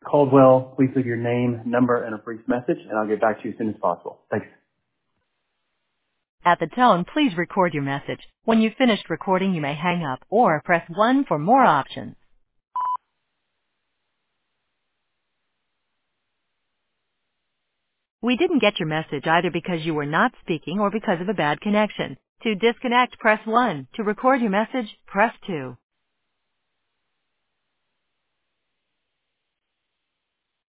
Caldwell. Please leave your name, number, and a brief message, and I'll get back to you as soon as possible. Thanks. At the tone, please record your message. When you've finished recording, you may hang up or press 1 for more options. We didn't get your message either because you were not speaking or because of a bad connection. To disconnect, press 1. To record your message, press 2.